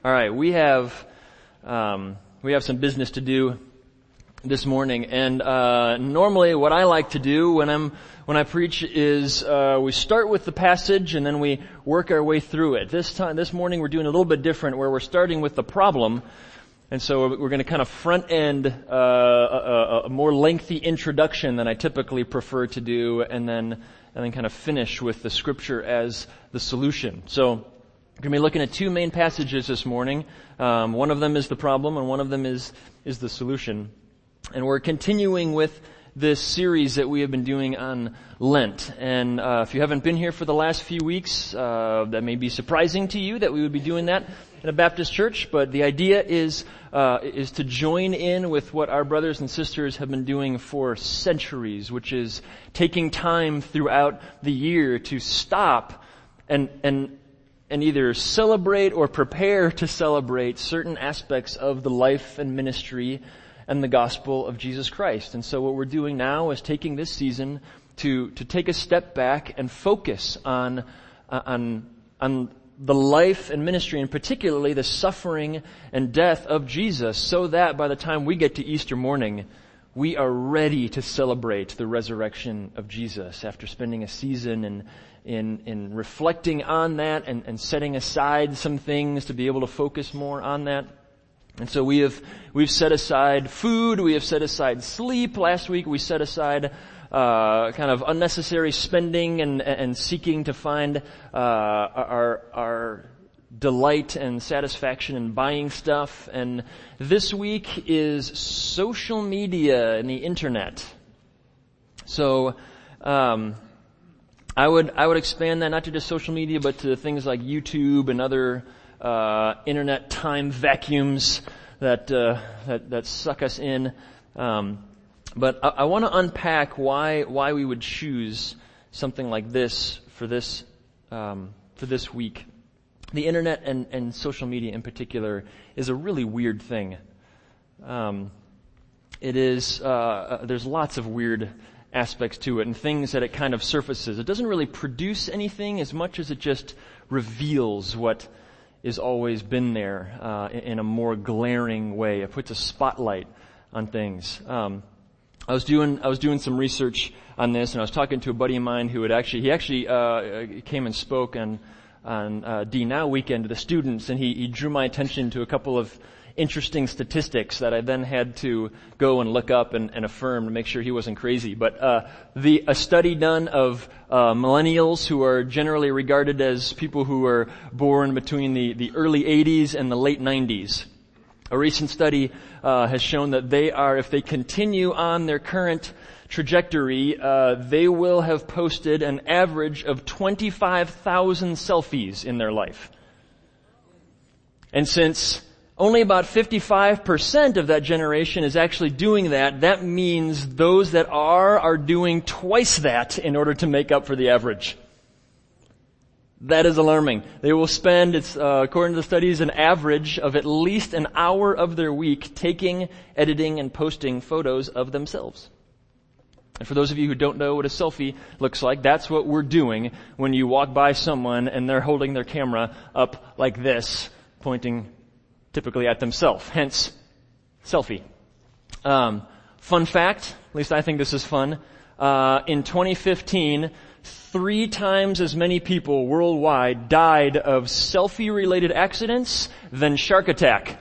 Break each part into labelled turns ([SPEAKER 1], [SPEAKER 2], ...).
[SPEAKER 1] All right, we have some business to do this morning, and normally what I like to do when I preach is we start with the passage and then we work our way through it. This morning we're doing a little bit different, where we're starting with the problem, and so we're going to kind of front end a more lengthy introduction than I typically prefer to do, and then kind of finish with the scripture as the solution. So we're going to be looking at two main passages this morning. One of them is the problem, and one of them is the solution. And we're continuing with this series that we have been doing on Lent. And if you haven't been here for the last few weeks, that may be surprising to you that we would be doing that in a Baptist church. But the idea is to join in with what our brothers and sisters have been doing for centuries, which is taking time throughout the year to stop and either celebrate or prepare to celebrate certain aspects of the life and ministry and the gospel of Jesus Christ. And so what we're doing now is taking this season to take a step back and focus on the life and ministry, and particularly the suffering and death of Jesus, so that by the time we get to Easter morning, we are ready to celebrate the resurrection of Jesus after spending a season in reflecting on that and setting aside some things to be able to focus more on that. And so we've set aside food, we have set aside sleep. Last week we set aside kind of unnecessary spending and seeking to find our delight and satisfaction in buying stuff. And this week is social media and the internet. So I would expand that not to just social media, but to things like YouTube and other internet time vacuums that suck us in. But I want to unpack why we would choose something like this for this week. The internet and social media in particular is a really weird thing. It is there's lots of weird aspects to it and things that it kind of surfaces. It doesn't really produce anything as much as it just reveals what has always been there in a more glaring way. It puts a spotlight on things. I was doing some research on this, and I was talking to a buddy of mine who actually came and spoke on D-Now weekend to the students, and he drew my attention to a couple of interesting statistics that I then had to go and look up and affirm to make sure he wasn't crazy. But a study done of millennials, who are generally regarded as people who were born between the early 80s and the late 90s. A recent study has shown that if they continue on their current trajectory, they will have posted an average of 25,000 selfies in their life. And since only about 55% of that generation is actually doing that, that means those that are doing twice that in order to make up for the average. That is alarming. They will spend, according to the studies, an average of at least an hour of their week taking, editing, and posting photos of themselves. And for those of you who don't know what a selfie looks like, that's what we're doing when you walk by someone and they're holding their camera up like this, pointing typically at themselves. Hence, selfie. Fun fact, at least I think this is fun, in 2015, 3 times as many people worldwide died of selfie-related accidents than shark attack.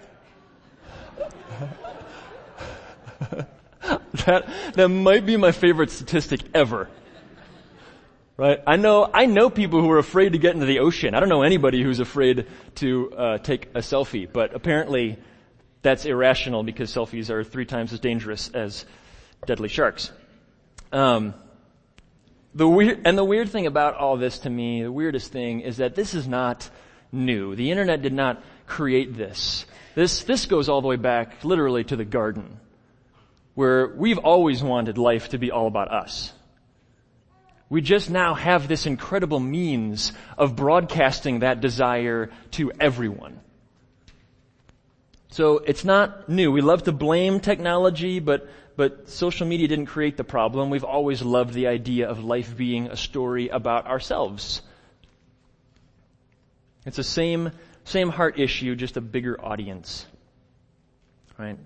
[SPEAKER 1] That might be my favorite statistic ever. Right? I know people who are afraid to get into the ocean. I don't know anybody who's afraid to take a selfie, but apparently that's irrational because selfies are 3 times as dangerous as deadly sharks. The weird thing about all this to me, the weirdest thing, is that this is not new. The internet did not create this. This goes all the way back literally to the garden, where we've always wanted life to be all about us. We just now have this incredible means of broadcasting that desire to everyone. So it's not new. We love to blame technology, but social media didn't create the problem. We've always loved the idea of life being a story about ourselves. It's the same heart issue, just a bigger audience. Right?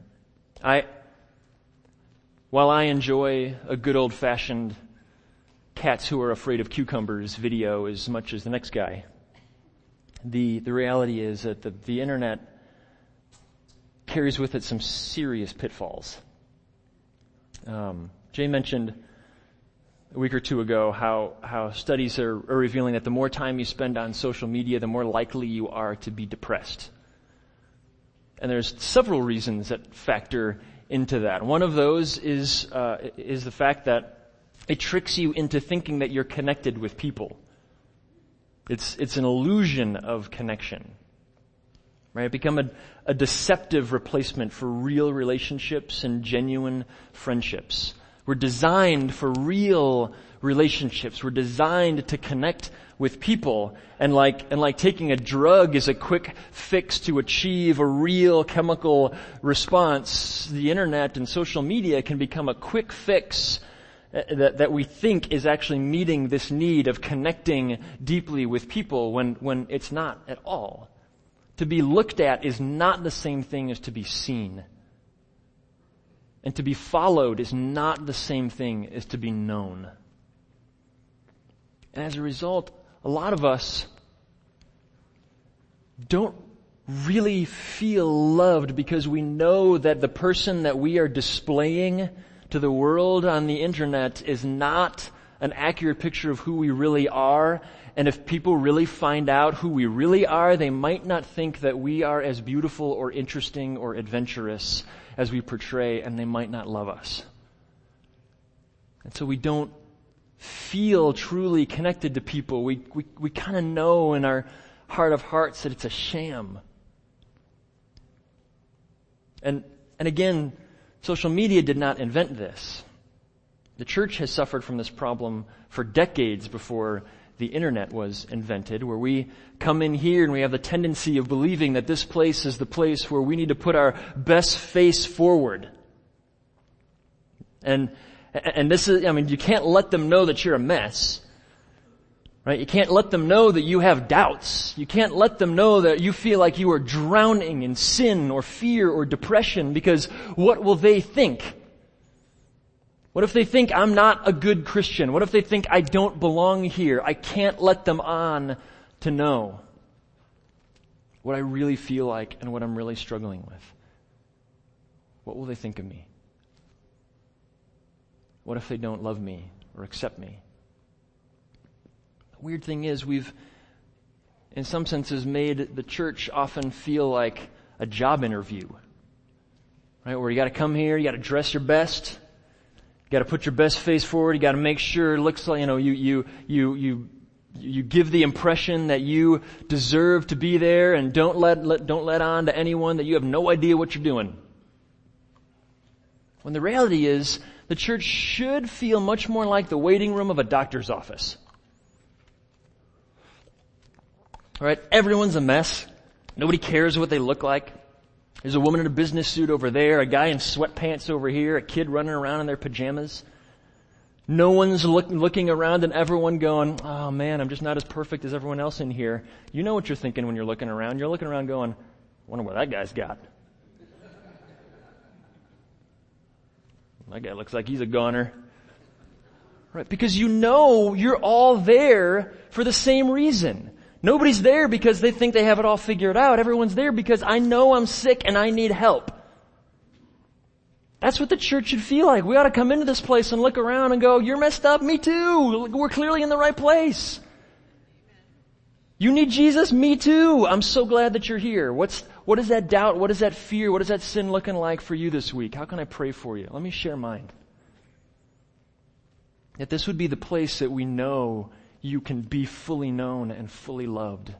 [SPEAKER 1] While I enjoy a good old-fashioned cats who are afraid of cucumbers video as much as the next guy, the reality is that the internet carries with it some serious pitfalls. Jay mentioned a week or two ago how studies are revealing that the more time you spend on social media, the more likely you are to be depressed. And there's several reasons that factor into that. One of those is the fact that it tricks you into thinking that you're connected with people. It's an illusion of connection. Right? It become a deceptive replacement for real relationships and genuine friendships. We're designed for real relationships. We're designed to connect with people. And like taking a drug is a quick fix to achieve a real chemical response, the internet and social media can become a quick fix that we think is actually meeting this need of connecting deeply with people when it's not at all. To be looked at is not the same thing as to be seen. And to be followed is not the same thing as to be known. And as a result, a lot of us don't really feel loved because we know that the person that we are displaying to the world on the internet is not an accurate picture of who we really are. And if people really find out who we really are, they might not think that we are as beautiful or interesting or adventurous as we portray, and they might not love us. And so we don't feel truly connected to people. We kind of know in our heart of hearts that it's a sham. And again, social media did not invent this. The church has suffered from this problem for decades before the internet was invented, where we come in here and we have the tendency of believing that this place is the place where we need to put our best face forward. And this is, you can't let them know that you're a mess. Right? You can't let them know that you have doubts. You can't let them know that you feel like you are drowning in sin or fear or depression, because what will they think? What if they think I'm not a good Christian? What if they think I don't belong here? I can't let them on to know what I really feel like and what I'm really struggling with. What will they think of me? What if they don't love me or accept me? The weird thing is we've, in some senses, made the church often feel like a job interview. Right? Where you gotta come here, you gotta dress your best, you got to put your best face forward. You got to make sure it looks like, you give the impression that you deserve to be there, and don't let on to anyone that you have no idea what you're doing. When the reality is, the church should feel much more like the waiting room of a doctor's office. All right, everyone's a mess. Nobody cares what they look like. There's a woman in a business suit over there, a guy in sweatpants over here, a kid running around in their pajamas. No one's looking around and everyone going, oh man, I'm just not as perfect as everyone else in here. You know what you're thinking when you're looking around. You're looking around going, I wonder what that guy's got. That guy looks like he's a goner. Right? Because you know you're all there for the same reason. Nobody's there because they think they have it all figured out. Everyone's there because I know I'm sick and I need help. That's what the church should feel like. We ought to come into this place and look around and go, you're messed up, me too. We're clearly in the right place. You need Jesus, me too. I'm so glad that you're here. What is that doubt? What is that fear? What is that sin looking like for you this week? How can I pray for you? Let me share mine. That this would be the place that we know you can be fully known and fully loved.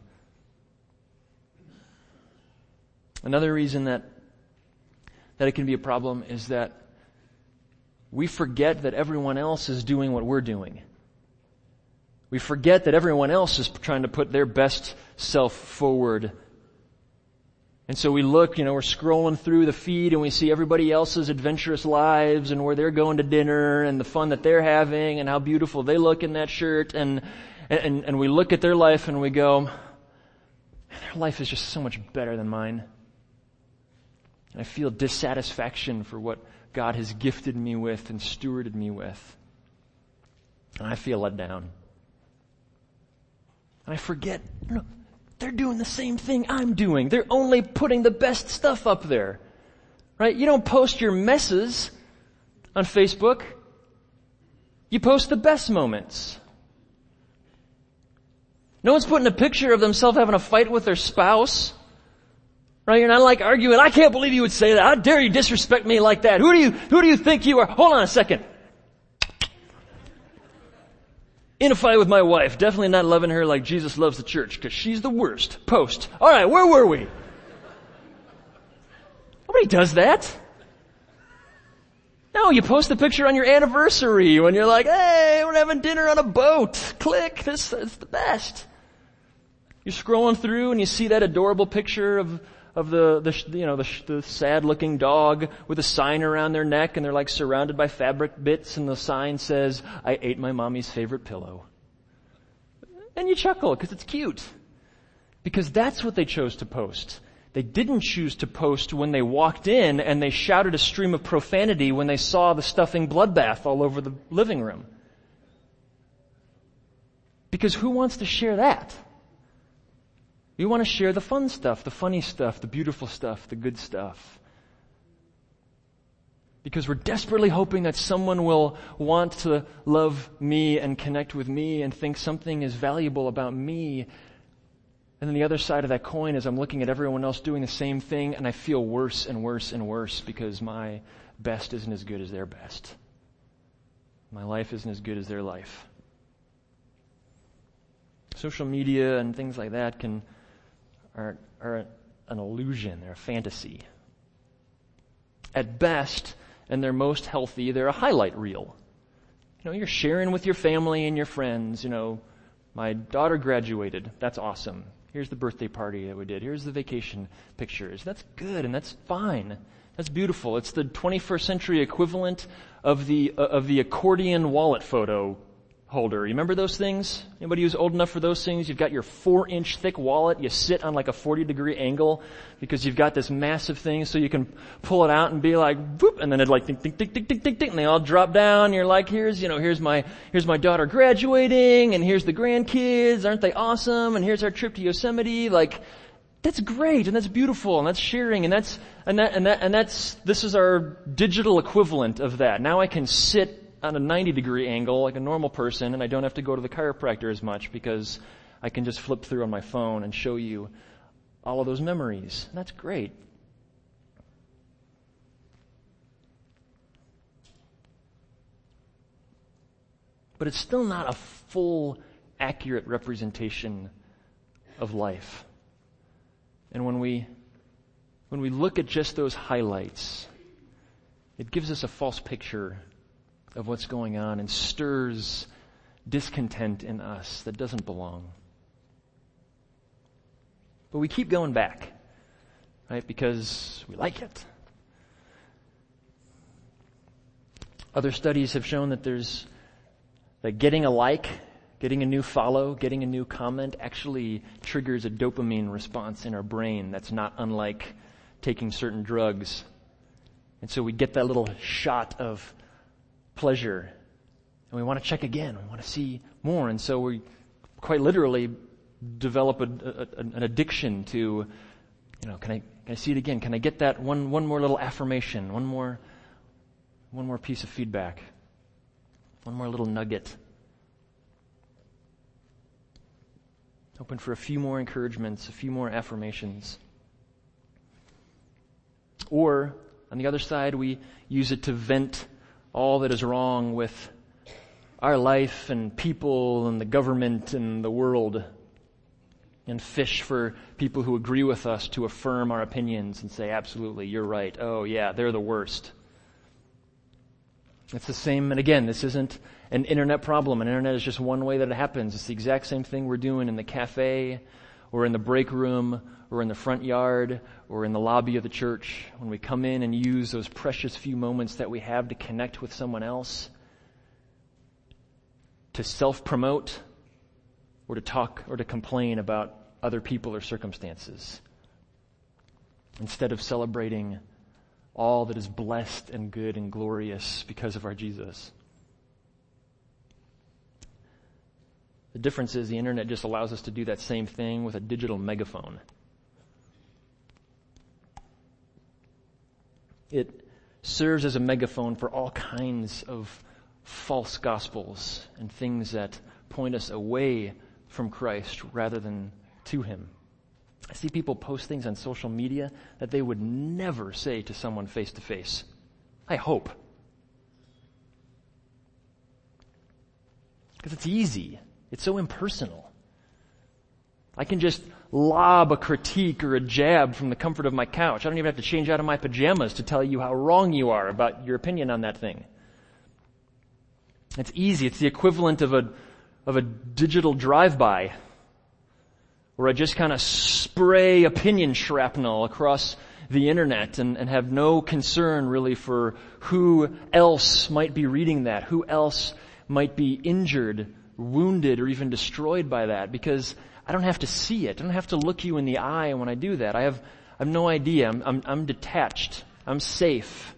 [SPEAKER 1] Another reason that it can be a problem is that we forget that everyone else is doing what we're doing. We forget that everyone else is trying to put their best self forward. And so we look, we're scrolling through the feed and we see everybody else's adventurous lives and where they're going to dinner and the fun that they're having and how beautiful they look in that shirt. And we look at their life and we go, Their life is just so much better than mine. And I feel dissatisfaction for what God has gifted me with and stewarded me with. And I feel let down. And I forget, they're doing the same thing I'm doing. They're only putting the best stuff up there. Right? You don't post your messes on Facebook. You post the best moments. No one's putting a picture of themselves having a fight with their spouse. Right? You're not like arguing, I can't believe you would say that. How dare you disrespect me like that? Who do you think you are? Hold on a second. In a fight with my wife. Definitely not loving her like Jesus loves the church because she's the worst. Post. Alright, where were we? Nobody does that. No, you post a picture on your anniversary when you're like, hey, we're having dinner on a boat. Click. This is the best. You're scrolling through and you see that adorable picture of the sad looking dog with a sign around their neck and they're like surrounded by fabric bits and the sign says, I ate my mommy's favorite pillow. And you chuckle because it's cute. Because that's what they chose to post. They didn't choose to post when they walked in and they shouted a stream of profanity when they saw the stuffing bloodbath all over the living room. Because who wants to share that? We want to share the fun stuff, the funny stuff, the beautiful stuff, the good stuff. Because we're desperately hoping that someone will want to love me and connect with me and think something is valuable about me. And then the other side of that coin is I'm looking at everyone else doing the same thing and I feel worse and worse and worse because my best isn't as good as their best. My life isn't as good as their life. Social media and things like that are an illusion. They're a fantasy. At best, and they're most healthy, they're a highlight reel. You're sharing with your family and your friends, my daughter graduated. That's awesome. Here's the birthday party that we did. Here's the vacation pictures. That's good and that's fine. That's beautiful. It's the 21st century equivalent of the accordion wallet photo holder. You remember those things? Anybody who's old enough for those things? You've got your 4-inch thick wallet. You sit on like a 40-degree angle because you've got this massive thing so you can pull it out and be like, boop, and then it like, ding, ding, ding, ding, ding, ding, ding, and they all drop down. You're like, here's my daughter graduating, and here's the grandkids. Aren't they awesome? And here's our trip to Yosemite. Like, that's great, and that's beautiful, and that's sharing, and this is our digital equivalent of that. Now I can sit on a 90-degree angle like a normal person, and I don't have to go to the chiropractor as much because I can just flip through on my phone and show you all of those memories. And that's great. But it's still not a full, accurate representation of life. And when we look at just those highlights, it gives us a false picture of what's going on and stirs discontent in us that doesn't belong. But we keep going back, right? Because we like it. Other studies have shown that that getting a like, getting a new follow, getting a new comment actually triggers a dopamine response in our brain that's not unlike taking certain drugs. And so we get that little shot of pleasure, and we want to check again. We want to see more, and so we quite literally develop an addiction to, can I see it again? Can I get that one more little affirmation? One more piece of feedback? One more little nugget? Hoping for a few more encouragements, a few more affirmations. Or on the other side, we use it to vent all that is wrong with our life and people and the government and the world, and fish for people who agree with us to affirm our opinions and say, absolutely, you're right. Oh yeah, they're the worst. It's the same, and again, this isn't an internet problem. An internet is just one way that it happens. It's the exact same thing we're doing in the cafe or in the break room or in the front yard or in the lobby of the church when we come in and use those precious few moments that we have to connect with someone else, to self-promote or to talk or to complain about other people or circumstances, instead of celebrating all that is blessed and good and glorious because of our Jesus. The difference is the internet just allows us to do that same thing with a digital megaphone. It serves as a megaphone for all kinds of false gospels and things that point us away from Christ rather than to Him. I see people post things on social media that they would never say to someone face to face. I hope. Because it's easy. It's so impersonal. I can just lob a critique or a jab from the comfort of my couch. I don't even have to change out of my pajamas to tell you how wrong you are about your opinion on that thing. It's easy. It's the equivalent of a digital drive-by, where I just kind of spray opinion shrapnel across the internet and have no concern really for who else might be reading that, who else might be injured, wounded, or even destroyed by that, because I don't have to see it. I don't have to look you in the eye when I do that. I have no idea. I'm detached. I'm safe.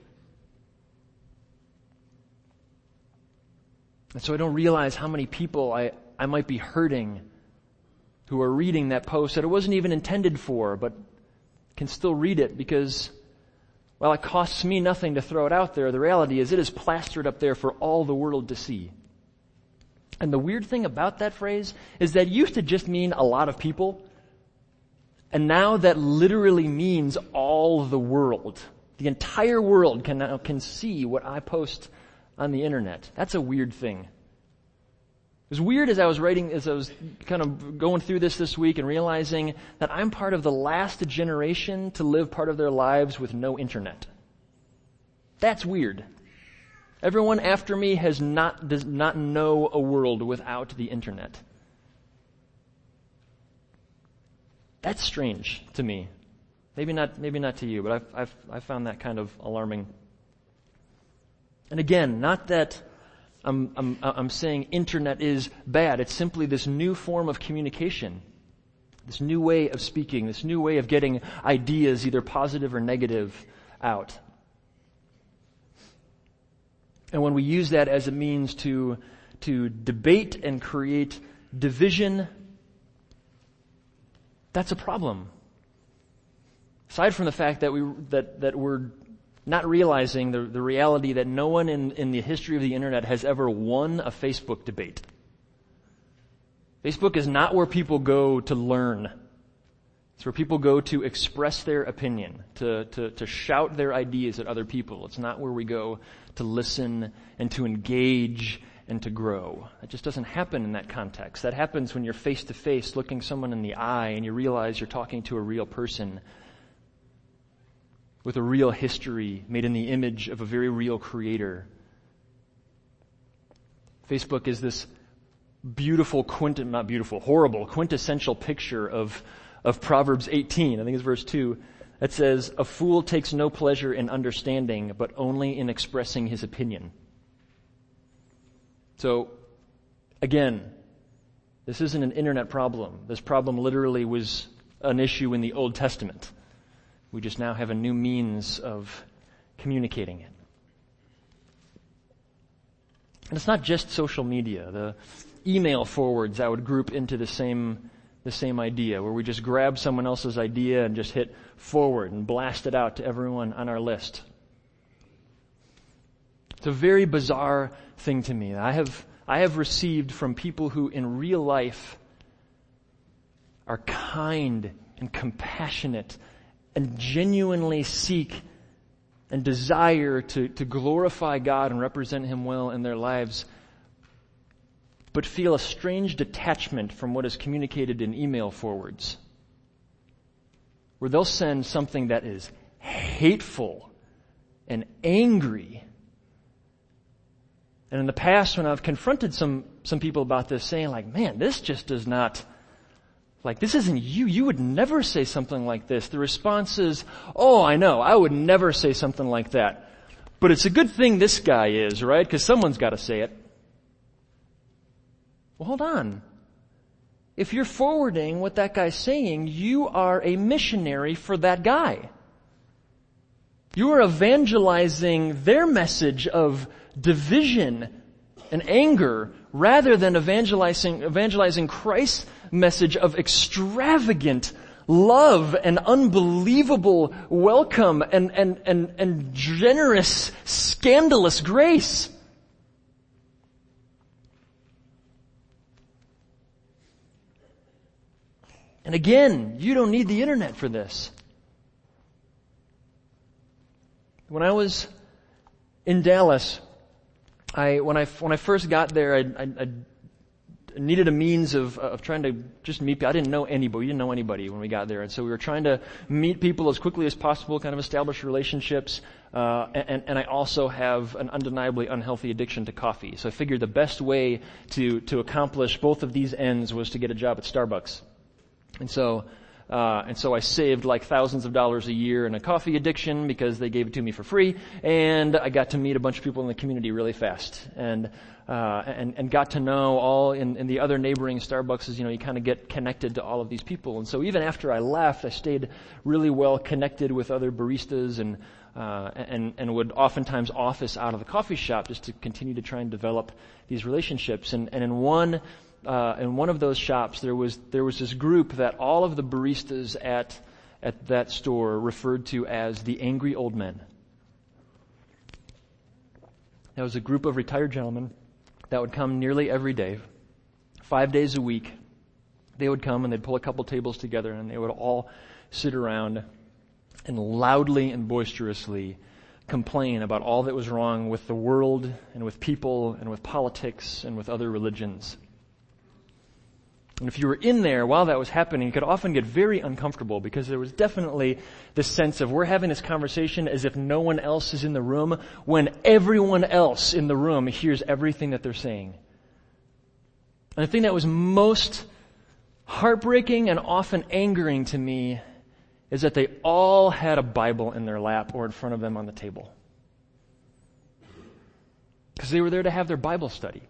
[SPEAKER 1] And so I don't realize how many people I might be hurting who are reading that post that it wasn't even intended for, but can still read it because, while it costs me nothing to throw it out there, the reality is it is plastered up there for all the world to see. And the weird thing about that phrase is that it used to just mean a lot of people, and now that literally means all the world. The entire world can see what I post on the internet. That's a weird thing. It was weird as I was kind of going through this week and realizing that I'm part of the last generation to live part of their lives with no internet. That's weird. Everyone after me does not know a world without the internet. That's strange to me. Maybe not to you, but I've found that kind of alarming. And again, not that I'm saying internet is bad. It's simply this new form of communication, this new way of speaking, this new way of getting ideas, either positive or negative, out. And when we use that as a means to debate and create division, that's a problem. Aside from the fact that we're not realizing the reality that no one in the history of the internet has ever won a Facebook debate. Facebook is not where people go to learn. It's where people go to express their opinion, to shout their ideas at other people. It's not where we go to listen and to engage and to grow. It just doesn't happen in that context. That happens when you're face to face looking someone in the eye and you realize you're talking to a real person with a real history made in the image of a very real creator. Facebook is this horrible, quintessential picture of Proverbs 18, I think it's verse 2, that says, "A fool takes no pleasure in understanding, but only in expressing his opinion." So, again, this isn't an internet problem. This problem literally was an issue in the Old Testament. We just now have a new means of communicating it. And it's not just social media. The email forwards I would group into the same idea, where we just grab someone else's idea and just hit forward and blast it out to everyone on our list. It's a very bizarre thing to me. I have received from people who in real life are kind and compassionate and genuinely seek and desire to glorify God and represent Him well in their lives, but feel a strange detachment from what is communicated in email forwards, where they'll send something that is hateful and angry. And in the past, when I've confronted some people about this, saying like, "Man, this just does not, like, this isn't you. You would never say something like this." The response is, "Oh, I know. I would never say something like that. But it's a good thing this guy is, right? Because someone's got to say it." Well, hold on. if you're forwarding what that guy's saying, you are a missionary for that guy. You are evangelizing their message of division and anger rather than evangelizing Christ's message of extravagant love and unbelievable welcome and generous, scandalous grace. And again, you don't need the internet for this. When I was in Dallas, when I first got there, I needed a means of trying to just meet people. I didn't know anybody. We didn't know anybody when we got there. And so we were trying to meet people as quickly as possible, kind of establish relationships. And I also have an undeniably unhealthy addiction to coffee. So I figured the best way to accomplish both of these ends was to get a job at Starbucks. And so I saved like thousands of dollars a year in a coffee addiction because they gave it to me for free, and I got to meet a bunch of people in the community really fast, and got to know all in the other neighboring Starbucks. You kind of get connected to all of these people. And so even after I left, I stayed really well connected with other baristas and would oftentimes office out of the coffee shop just to continue to try and develop these relationships. And in one of those shops, there was this group that all of the baristas at that store referred to as the angry old men. That was a group of retired gentlemen that would come nearly every day, 5 days a week. They would come and they'd pull a couple tables together and they would all sit around and loudly and boisterously complain about all that was wrong with the world and with people and with politics and with other religions. And if you were in there while that was happening, you could often get very uncomfortable because there was definitely this sense of we're having this conversation as if no one else is in the room when everyone else in the room hears everything that they're saying. And the thing that was most heartbreaking and often angering to me is that they all had a Bible in their lap or in front of them on the table. Because they were there to have their Bible study.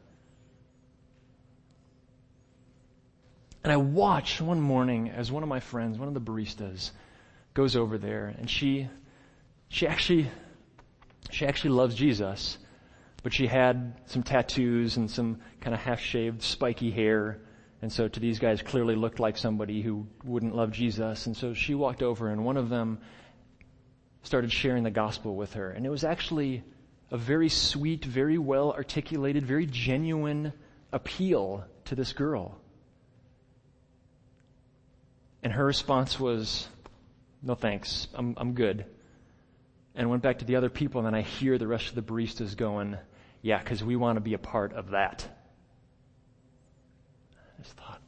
[SPEAKER 1] And I watched one morning as one of my friends, one of the baristas, goes over there, and she actually loves Jesus, but she had some tattoos and some kind of half-shaved, spiky hair, and so to these guys clearly looked like somebody who wouldn't love Jesus. And so she walked over, and one of them started sharing the gospel with her, and it was actually a very sweet, very well articulated, very genuine appeal to this girl. And her response was, "No thanks, I'm good." And went back to the other people, and then I hear the rest of the baristas going, "Yeah, because we want to be a part of that." I just thought,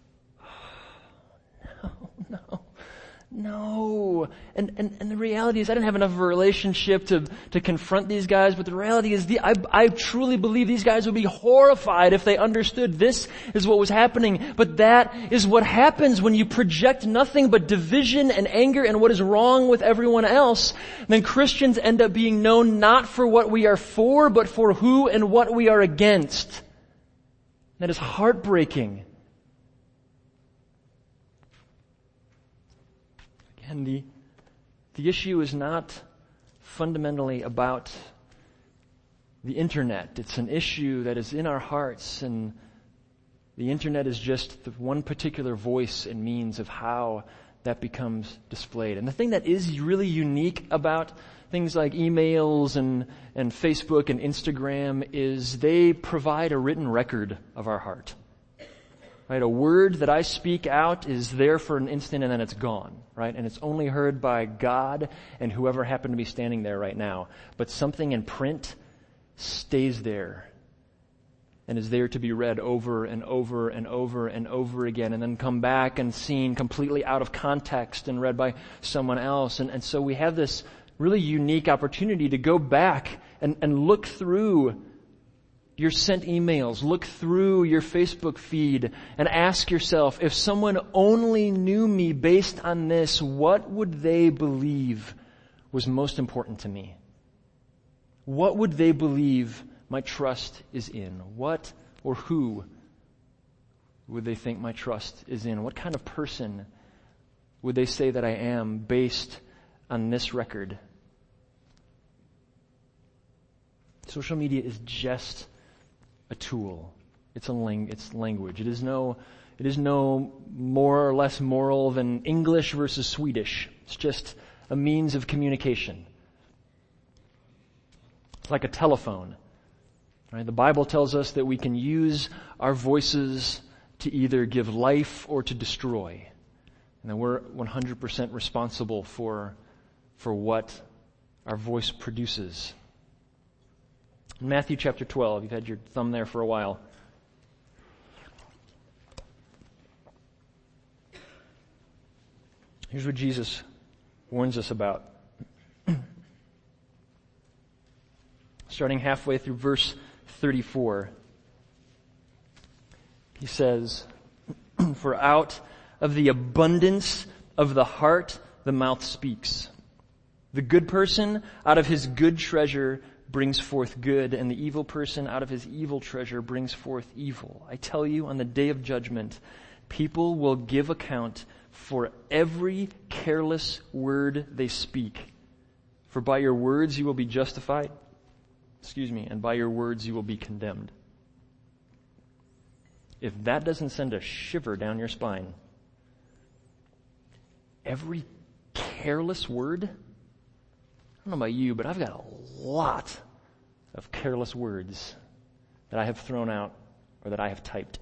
[SPEAKER 1] no. And the reality is I didn't have enough of a relationship to confront these guys, but the reality is I truly believe these guys would be horrified if they understood this is what was happening. But that is what happens when you project nothing but division and anger and what is wrong with everyone else. Then Christians end up being known not for what we are for, but for who and what we are against. That is heartbreaking. And the issue is not fundamentally about the internet. It's an issue that is in our hearts, and the internet is just the one particular voice and means of how that becomes displayed. And the thing that is really unique about things like emails and Facebook and Instagram is they provide a written record of our heart. Right? A word that I speak out is there for an instant and then it's gone, right? And it's only heard by God and whoever happened to be standing there right now. But something in print stays there and is there to be read over and over and over and over again and then come back and seen completely out of context and read by someone else. And so we have this really unique opportunity to go back and look through your sent emails, look through your Facebook feed and ask yourself, if someone only knew me based on this, what would they believe was most important to me? What would they believe my trust is in? What or who would they think my trust is in? What kind of person would they say that I am based on this record? Social media is just a tool. It's language. It is no more or less moral than English versus Swedish. It's just a means of communication. It's like a telephone. Right? The Bible tells us that we can use our voices to either give life or to destroy. And that we're 100% responsible for what our voice produces. In Matthew chapter 12, you've had your thumb there for a while. Here's what Jesus warns us about. Starting halfway through verse 34. He says, "For out of the abundance of the heart the mouth speaks. The good person out of his good treasure brings forth good, and the evil person out of his evil treasure brings forth evil. I tell you, on the day of judgment, people will give account for every careless word they speak. For by your words you will be justified, and by your words you will be condemned." If that doesn't send a shiver down your spine, every careless word, I don't know about you, but I've got a lot of careless words that I have thrown out or that I have typed.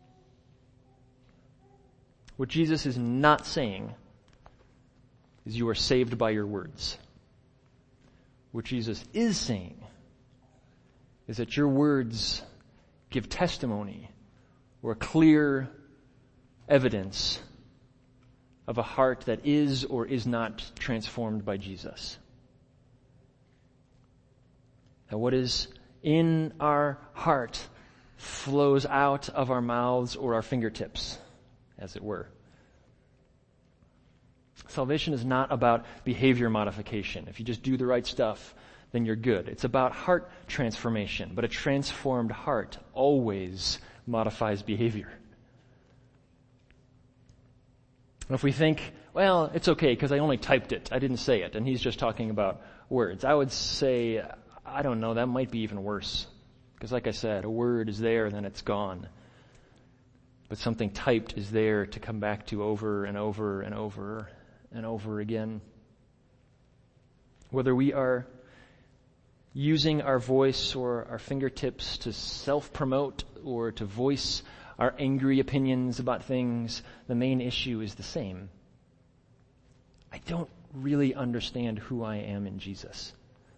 [SPEAKER 1] What Jesus is not saying is you are saved by your words. What Jesus is saying is that your words give testimony or clear evidence of a heart that is or is not transformed by Jesus. That what is in our heart flows out of our mouths or our fingertips, as it were. Salvation is not about behavior modification. If you just do the right stuff, then you're good. It's about heart transformation, but a transformed heart always modifies behavior. And if we think, well, it's okay because I only typed it, I didn't say it, and he's just talking about words, I would say, I don't know, that might be even worse. Because like I said, a word is there, then it's gone. But something typed is there to come back to over and over and over and over again. Whether we are using our voice or our fingertips to self-promote or to voice our angry opinions about things, the main issue is the same. I don't really understand who I am in Jesus.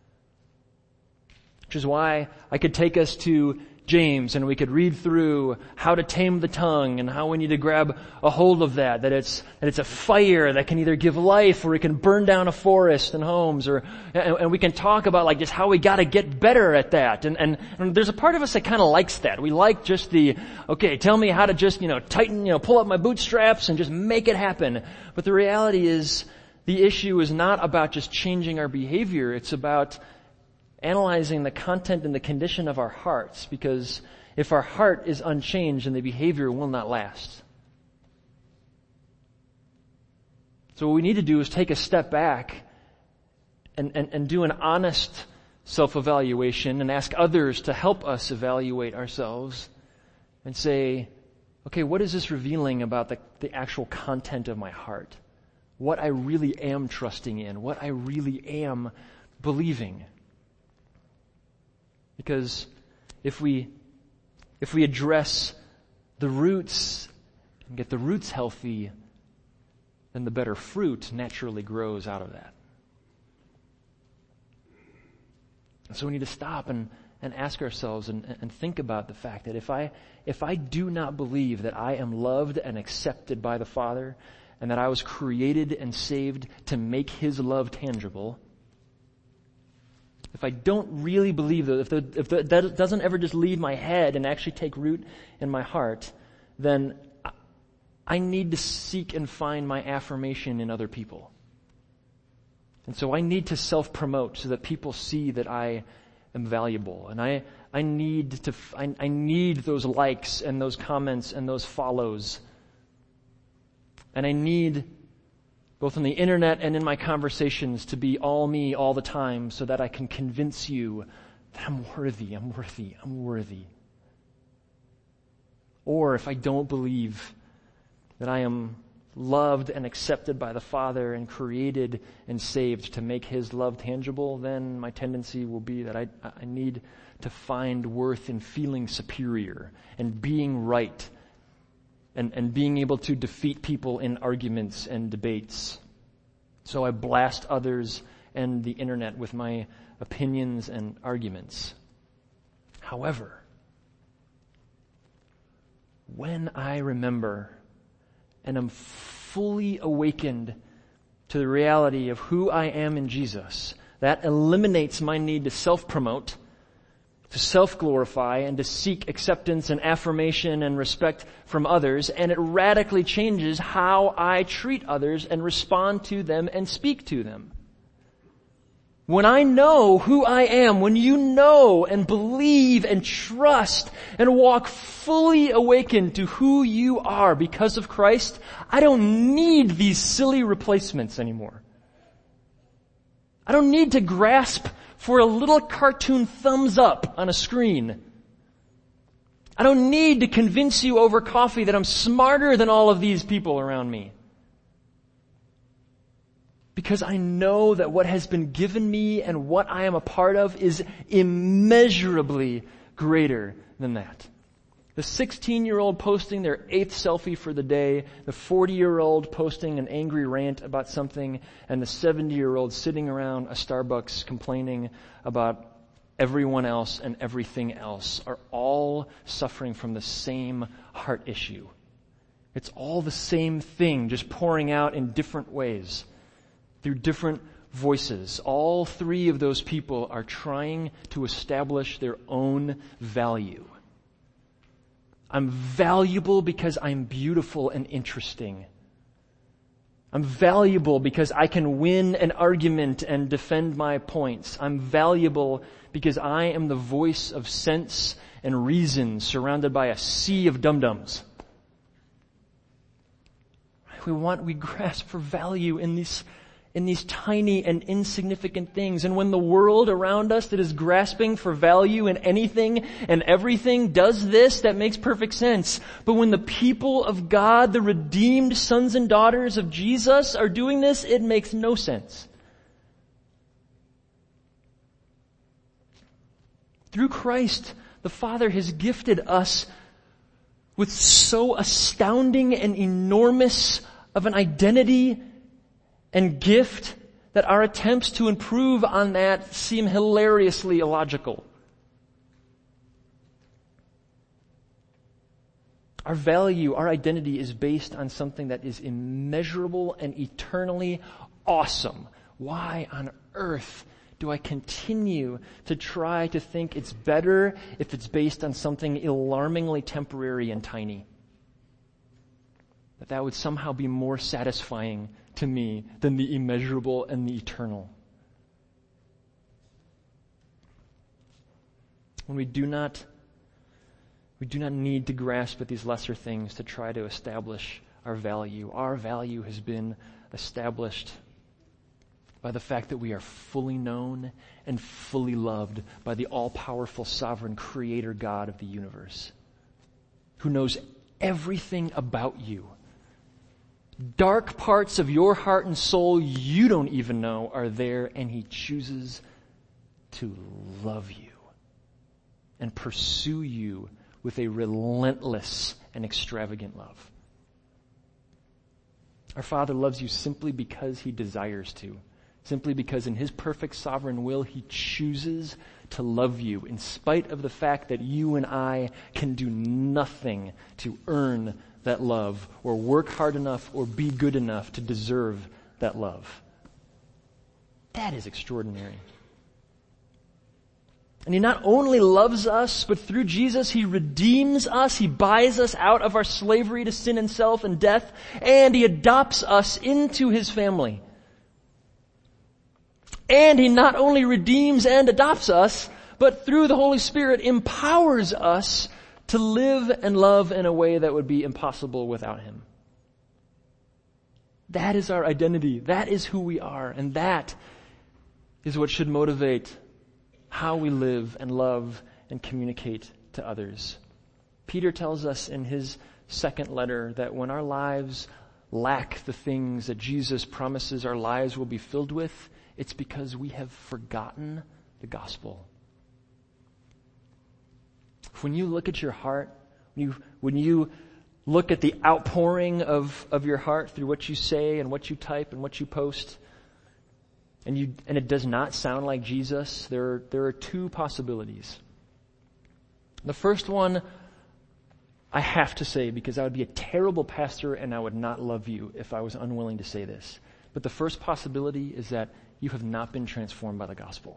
[SPEAKER 1] Which is why I could take us to James and we could read through how to tame the tongue and how we need to grab a hold of that it's a fire that can either give life or it can burn down a forest and homes, and we can talk about like just how we gotta get better at that. And there's a part of us that kinda likes that. We like just okay, tell me how to just, tighten, pull up my bootstraps and just make it happen. But the reality is, the issue is not about just changing our behavior, it's about analyzing the content and the condition of our hearts, because if our heart is unchanged, then the behavior will not last. So what we need to do is take a step back and do an honest self-evaluation and ask others to help us evaluate ourselves and say, okay, what is this revealing about the actual content of my heart? What I really am trusting in, what I really am believing. Because if we address the roots and get the roots healthy, then the better fruit naturally grows out of that. And so we need to stop and ask ourselves and think about the fact that if I do not believe that I am loved and accepted by the Father and that I was created and saved to make His love tangible, if I don't really believe that, if that doesn't ever just leave my head and actually take root in my heart, then I need to seek and find my affirmation in other people. And so I need to self-promote so that people see that I am valuable. And I I need those likes and those comments and those follows. And I need, both on the internet and in my conversations, to be all me all the time so that I can convince you that I'm worthy. Or if I don't believe that I am loved and accepted by the Father and created and saved to make His love tangible, then my tendency will be that I need to find worth in feeling superior and being right and being able to defeat people in arguments and debates. So I blast others and the internet with my opinions and arguments. However, when I remember and am fully awakened to the reality of who I am in Jesus, that eliminates my need to self-promote, to self-glorify, and to seek acceptance and affirmation and respect from others, and it radically changes how I treat others and respond to them and speak to them. When I know who I am, when you know and believe and trust and walk fully awakened to who you are because of Christ, I don't need these silly replacements anymore. I don't need to grasp for a little cartoon thumbs up on a screen. I don't need to convince you over coffee that I'm smarter than all of these people around me. Because I know that what has been given me and what I am a part of is immeasurably greater than that. The 16-year-old posting their 8th selfie for the day, the 40-year-old posting an angry rant about something, and the 70-year-old sitting around a Starbucks complaining about everyone else and everything else are all suffering from the same heart issue. It's all the same thing, just pouring out in different ways, through different voices. All three of those people are trying to establish their own value. I'm valuable because I'm beautiful and interesting. I'm valuable because I can win an argument and defend my points. I'm valuable because I am the voice of sense and reason surrounded by a sea of dum-dums. We grasp for value in these tiny and insignificant things. And when the world around us that is grasping for value in anything and everything does this, that makes perfect sense. But when the people of God, the redeemed sons and daughters of Jesus, are doing this, it makes no sense. Through Christ, the Father has gifted us with so astounding and enormous of an identity and gift that our attempts to improve on that seem hilariously illogical. Our value, our identity is based on something that is immeasurable and eternally awesome. Why on earth do I continue to try to think it's better if it's based on something alarmingly temporary and tiny? That would somehow be more satisfying to me than the immeasurable and the eternal. When we do not need to grasp at these lesser things to try to establish our value. Our value has been established by the fact that we are fully known and fully loved by the all-powerful, sovereign creator God of the universe, who knows everything about you. Dark parts of your heart and soul you don't even know are there, and He chooses to love you and pursue you with a relentless and extravagant love. Our Father loves you simply because He desires to. Simply because in His perfect sovereign will, He chooses to love you in spite of the fact that you and I can do nothing to earn that love or work hard enough or be good enough to deserve that love. That is extraordinary. And He not only loves us, but through Jesus, He redeems us. He buys us out of our slavery to sin and self and death, and He adopts us into His family. And He not only redeems and adopts us, but through the Holy Spirit empowers us to live and love in a way that would be impossible without Him. That is our identity. That is who we are. And that is what should motivate how we live and love and communicate to others. Peter tells us in his second letter that when our lives lack the things that Jesus promises our lives will be filled with, it's because we have forgotten the gospel. When you look at your heart, when you look at the outpouring of your heart through what you say and what you type and what you post, and it does not sound like Jesus, there are two possibilities. The first one, I have to say, because I would be a terrible pastor and I would not love you if I was unwilling to say this. But the first possibility is that you have not been transformed by the gospel.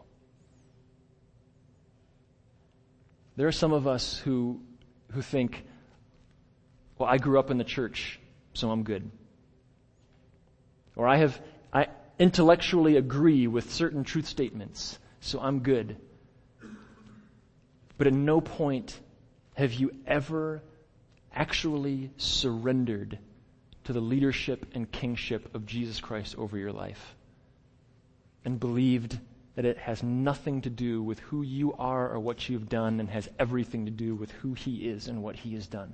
[SPEAKER 1] There are some of us who think, well, I grew up in the church, so I'm good. Or I intellectually agree with certain truth statements, so I'm good. But at no point have you ever actually surrendered to the leadership and kingship of Jesus Christ over your life and believed that it has nothing to do with who you are or what you've done and has everything to do with who He is and what He has done.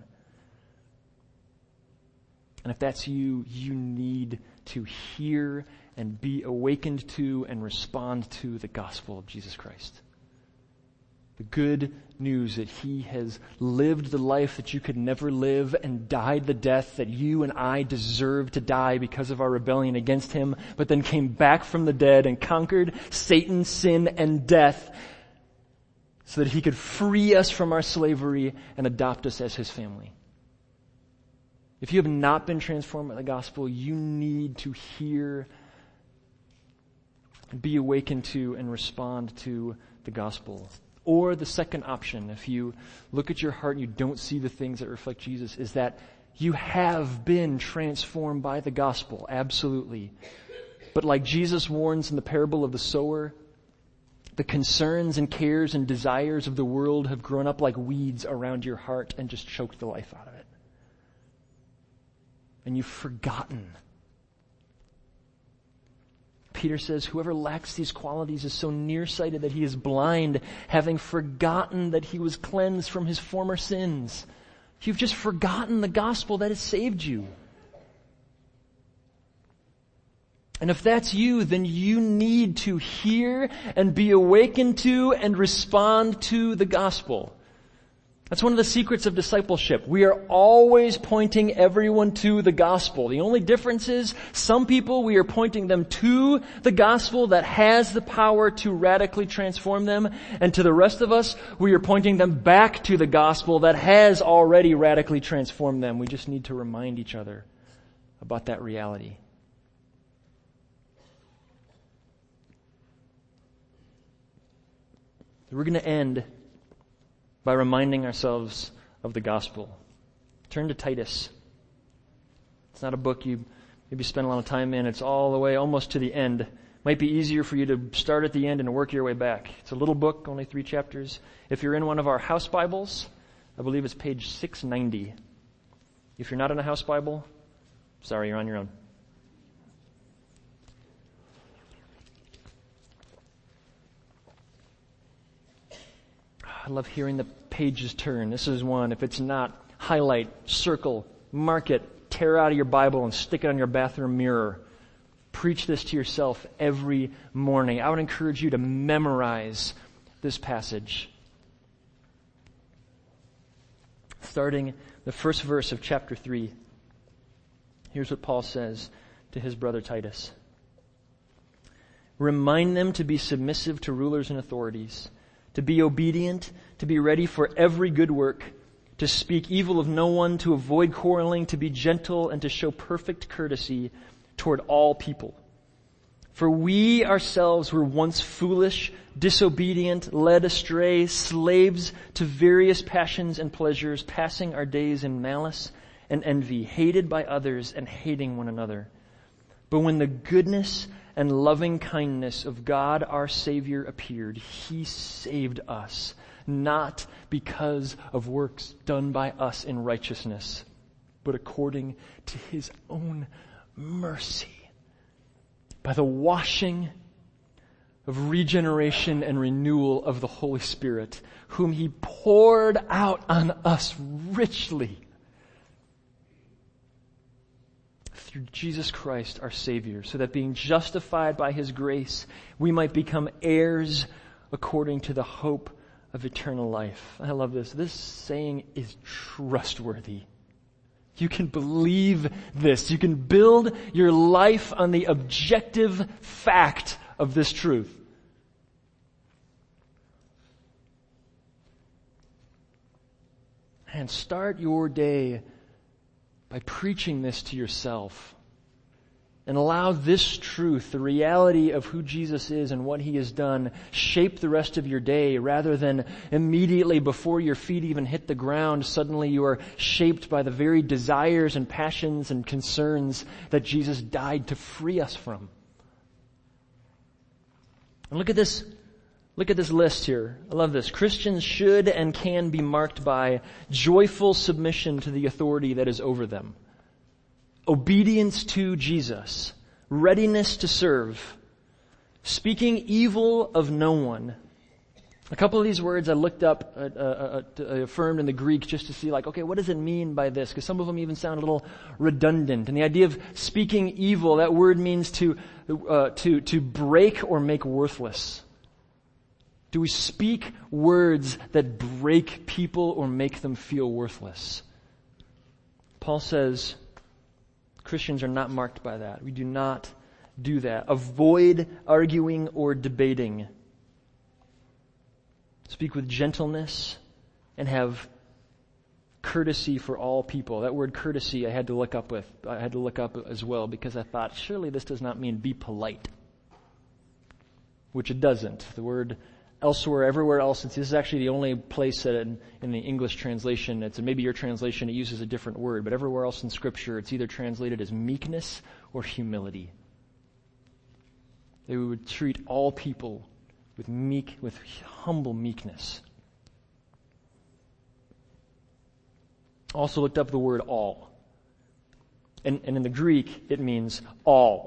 [SPEAKER 1] And if that's you, you need to hear and be awakened to and respond to the gospel of Jesus Christ. The good news that He has lived the life that you could never live and died the death that you and I deserve to die because of our rebellion against Him, but then came back from the dead and conquered Satan, sin, and death so that He could free us from our slavery and adopt us as His family. If you have not been transformed by the gospel, you need to hear and be awakened to and respond to the gospel. Or the second option, if you look at your heart and you don't see the things that reflect Jesus, is that you have been transformed by the gospel, absolutely. But like Jesus warns in the parable of the sower, the concerns and cares and desires of the world have grown up like weeds around your heart and just choked the life out of it. And you've forgotten. Peter says, whoever lacks these qualities is so nearsighted that he is blind, having forgotten that he was cleansed from his former sins. You've just forgotten the gospel that has saved you. And if that's you, then you need to hear and be awakened to and respond to the gospel. That's one of the secrets of discipleship. We are always pointing everyone to the gospel. The only difference is some people, we are pointing them to the gospel that has the power to radically transform them. And to the rest of us, we are pointing them back to the gospel that has already radically transformed them. We just need to remind each other about that reality. We're going to end by reminding ourselves of the gospel. Turn to Titus. It's not a book you maybe spend a lot of time in. It's all the way almost to the end. Might be easier for you to start at the end and work your way back. It's a little book, only 3 chapters. If you're in one of our house Bibles, I believe it's page 690. If you're not in a house Bible, sorry, you're on your own. I love hearing the pages turn. This is one. If it's not, highlight, circle, mark it, tear out of your Bible and stick it on your bathroom mirror. Preach this to yourself every morning. I would encourage you to memorize this passage. Starting the first verse of chapter 3. Here's what Paul says to his brother Titus. Remind them to be submissive to rulers and authorities, to be obedient, to be ready for every good work, to speak evil of no one, to avoid quarreling, to be gentle, and to show perfect courtesy toward all people. For we ourselves were once foolish, disobedient, led astray, slaves to various passions and pleasures, passing our days in malice and envy, hated by others and hating one another. But when the goodness and loving kindness of God our Savior appeared. He saved us, not because of works done by us in righteousness, but according to His own mercy, by the washing of regeneration and renewal of the Holy Spirit, whom He poured out on us richly through Jesus Christ our Savior, so that being justified by His grace, we might become heirs according to the hope of eternal life. I love this. This saying is trustworthy. You can believe this. You can build your life on the objective fact of this truth. And start your day by preaching this to yourself. And allow this truth, the reality of who Jesus is and what He has done, shape the rest of your day, rather than immediately before your feet even hit the ground, suddenly you are shaped by the very desires and passions and concerns that Jesus died to free us from. And look at this list here. I love this. Christians should and can be marked by joyful submission to the authority that is over them, obedience to Jesus, readiness to serve, speaking evil of no one. A couple of these words I looked up, affirmed in the Greek just to see okay, what does it mean by this? Because some of them even sound a little redundant. And the idea of speaking evil, that word means to break or make worthless. Do we speak words that break people or make them feel worthless? Paul says Christians are not marked by that. We do not do that. Avoid arguing or debating. Speak with gentleness and have courtesy for all people. That word courtesy I had to look up as well, because I thought surely this does not mean be polite, which it doesn't. The word elsewhere, everywhere else, this is actually the only place that in the English translation, maybe your translation, it uses a different word, but everywhere else in Scripture, it's either translated as meekness or humility. They would treat all people with humble meekness. Also looked up the word all. And in the Greek, it means all.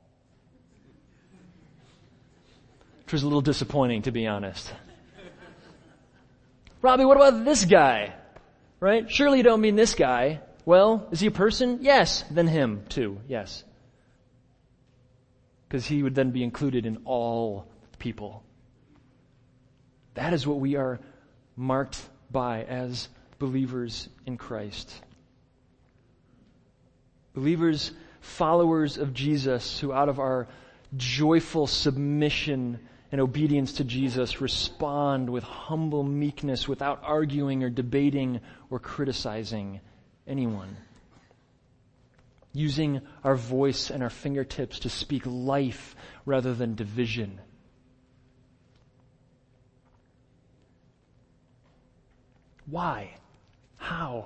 [SPEAKER 1] Which was a little disappointing, to be honest. Robbie, what about this guy? Right? Surely you don't mean this guy. Well, is he a person? Yes. Then him, too. Yes. Because he would then be included in all people. That is what we are marked by as believers in Christ. Believers, followers of Jesus, who out of our joyful submission and obedience to Jesus respond with humble meekness without arguing or debating or criticizing anyone. Using our voice and our fingertips to speak life rather than division. Why? How?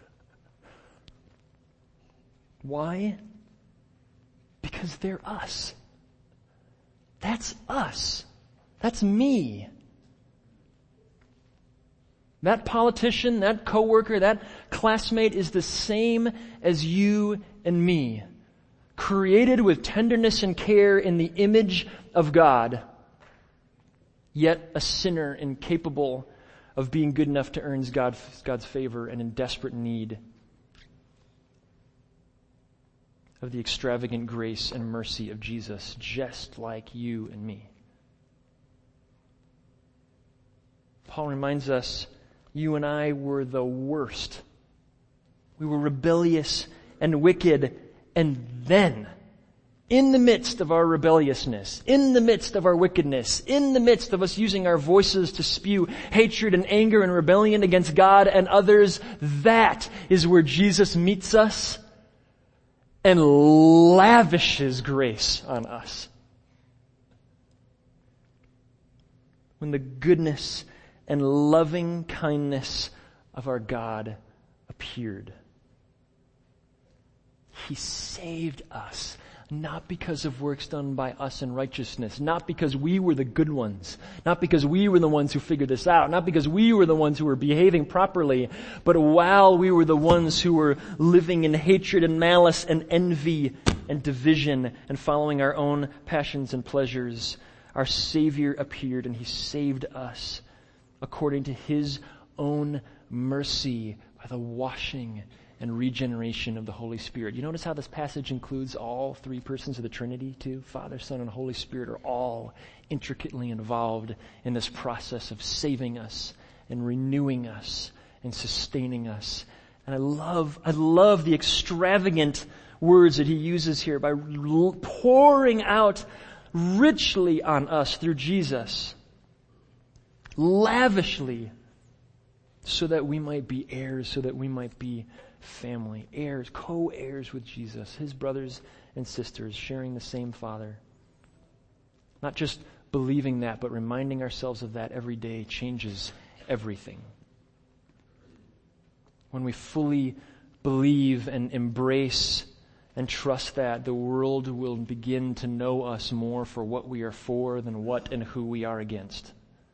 [SPEAKER 1] Why? Because they're us. That's us. That's me. That politician, that coworker, that classmate is the same as you and me. Created with tenderness and care in the image of God, yet a sinner incapable of being good enough to earn God's favor and in desperate need of the extravagant grace and mercy of Jesus, just like you and me. Paul reminds us, you and I were the worst. We were rebellious and wicked, and then, in the midst of our rebelliousness, in the midst of our wickedness, in the midst of us using our voices to spew hatred and anger and rebellion against God and others, that is where Jesus meets us and lavishes grace on us. When the goodness and loving kindness of our God appeared. He saved us, not because of works done by us in righteousness, not because we were the good ones, not because we were the ones who figured this out, not because we were the ones who were behaving properly, but while we were the ones who were living in hatred and malice and envy and division and following our own passions and pleasures, our Savior appeared and He saved us according to His own mercy by the washing and regeneration of the Holy Spirit. You notice how this passage includes all three persons of the Trinity too? Father, Son, and Holy Spirit are all intricately involved in this process of saving us and renewing us and sustaining us. And I love the extravagant words that he uses here by pouring out richly on us through Jesus, lavishly, so that we might be heirs, so that we might be family, heirs, co-heirs with Jesus, His brothers and sisters, sharing the same Father. Not just believing that, but reminding ourselves of that every day changes everything. When we fully believe and embrace and trust that, the world will begin to know us more for what we are for than what and who we are against.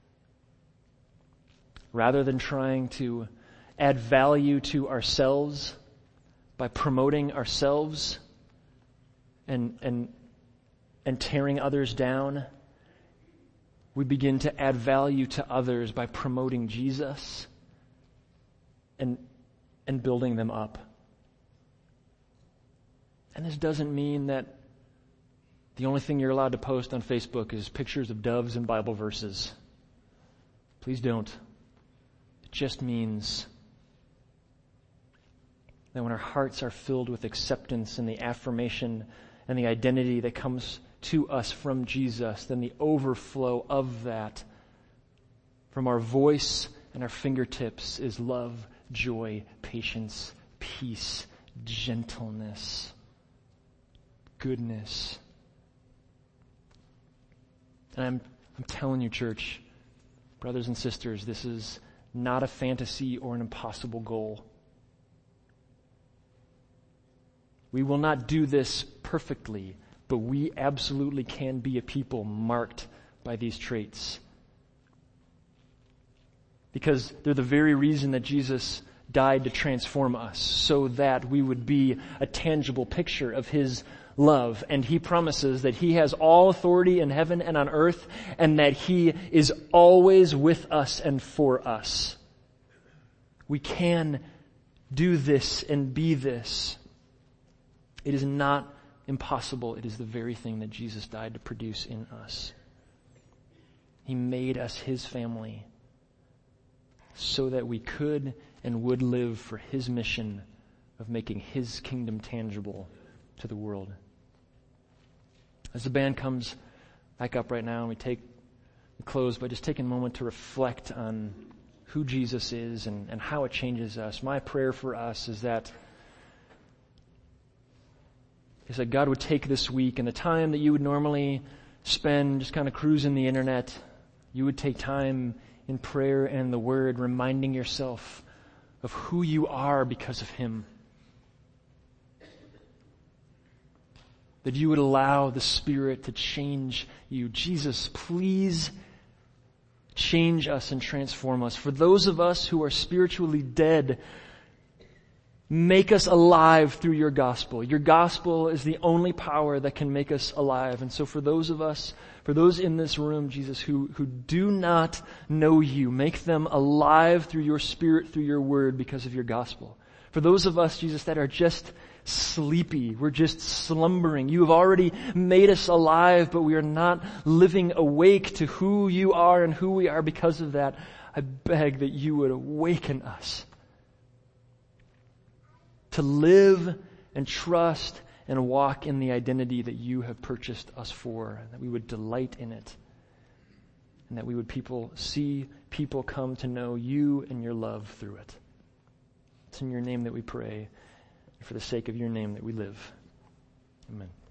[SPEAKER 1] Rather than trying to add value to ourselves by promoting ourselves and tearing others down, we begin to add value to others by promoting Jesus and building them up. And this doesn't mean that the only thing you're allowed to post on Facebook is pictures of doves and Bible verses. Please don't. It just means that when our hearts are filled with acceptance and the affirmation and the identity that comes to us from Jesus, then the overflow of that from our voice and our fingertips is love, joy, patience, peace, gentleness, goodness. And I'm telling you, church, brothers and sisters, this is not a fantasy or an impossible goal. We will not do this perfectly, but we absolutely can be a people marked by these traits. Because they're the very reason that Jesus died to transform us, so that we would be a tangible picture of His love. And He promises that He has all authority in heaven and on earth, and that He is always with us and for us. We can do this and be this. It is not impossible. It is the very thing that Jesus died to produce in us. He made us His family so that we could and would live for His mission of making His kingdom tangible to the world. As the band comes back up right now, and we close by just taking a moment to reflect on who Jesus is and how it changes us. My prayer for us is that God would take this week and the time that you would normally spend just kind of cruising the internet, you would take time in prayer and the Word, reminding yourself of who you are because of Him. That you would allow the Spirit to change you. Jesus, please change us and transform us. For those of us who are spiritually dead, make us alive through your gospel. Your gospel is the only power that can make us alive. And so for those of us, for those in this room, Jesus, who do not know you, make them alive through your Spirit, through your word, because of your gospel. For those of us, Jesus, that are just sleepy, we're just slumbering. You have already made us alive, but we are not living awake to who you are and who we are because of that. I beg that you would awaken us to live and trust and walk in the identity that you have purchased us for, that we would delight in it, and that we would see people come to know you and your love through it. It's in your name that we pray, and for the sake of your name that we live. Amen.